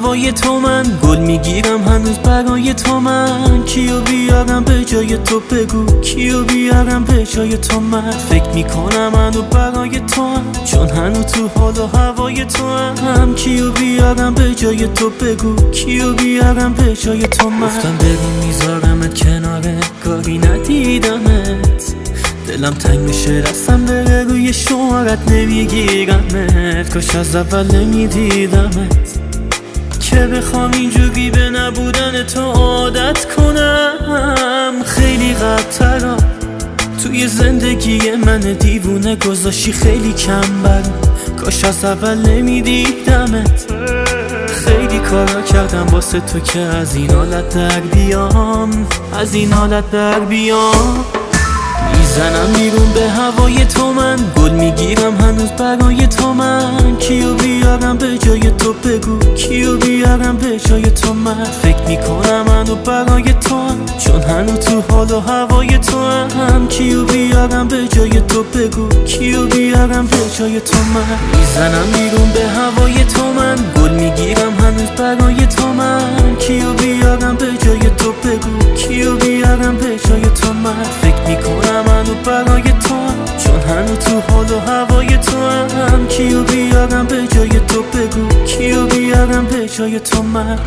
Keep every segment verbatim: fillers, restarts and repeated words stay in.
هوای تو من گل میگیرم هنوز برای تو من کیو بیارم به جای تو بگو کیو بیارم به جای تو من فکر میکنم هنوز برای تو هم چون هنوز تو حال و هوای تو هم کیو بیارم به جای تو بگو کیو بیارم به جای تو من گفتم بگو میذارمت کناره کاری ندیدمت دلم تنگ میشه رستم بره روی شمارت نمیگیرمت کاش از اول نمیدیدمت که بخوام اینجوری به نبودن تو عادت کنم خیلی قبل‌ترا توی زندگی من دیوونه گذاشتی خیلی کم برم کاش از اول نمیدیدمت خیلی کارا کردم واسه تو که از این حالت در بیام از این حالت در بیام میزنم بیرون به هوای تو من گل میگیرم هنوز برای تو من کیو بیارم به جای تو بگو کیو بیارم به جای تو من فکر میکنم هنوز برای تو هم چون هنوز تو حال و هوای تو هم کیو بیارم به جای تو بگو کیو بیارم به جای تو من میزنم بیرون به هوای تو من گل میگیرم هنوز برای تو من کیو بیارم به جای تو بگو کیو بیارم به جای تو من فکر میکنم هنوز برای تو هم چون هنوز تو حال و هوای تو هم کیو بیارم به جای تو بگو کیو بیارم به جای تو من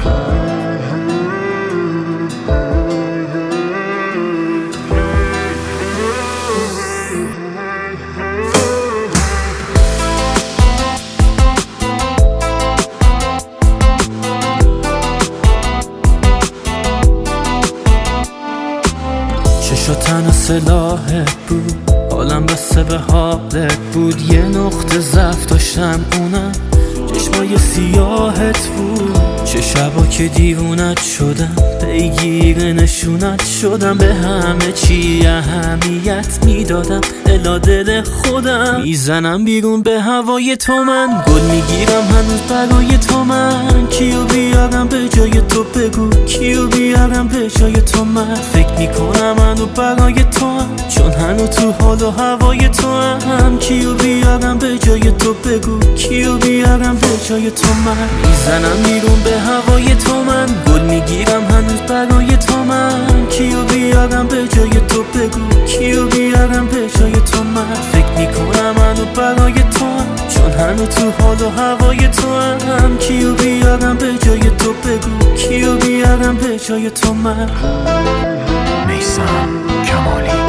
چشا تنها سلاحت بود حالم بسته به حالت بود یه نقطه ضعف داشتم اونم چشمای سیاهت بود چه شبا که دیوونت شدم پیگیر نشونت شدم به همه چی اهمیت میدادم الا دل خودم میزنم بیرون به هوای تو من گل میگیرم هنوز برای تو من کیو بیارم به جای تو بگو کیو بیارم به جای تو من فکر میکنم هنوز برای تو هم چون هنوز تو حال و هوای تو هم کیو بیارم به جای تو بگو کیو بیارم به جای تو من میزنم بیرون به هوای تو من گل میگیرم هنوز برای تو من کیو بیارم به جای تو بگو کیو بیارم به جای تو من فکر میکنم هنوز برای تو هم چون هنوز تو حال و هوای تو هم کیو بیارم به جای تو بگو کیو بیارم به جای تو من میثم کمالی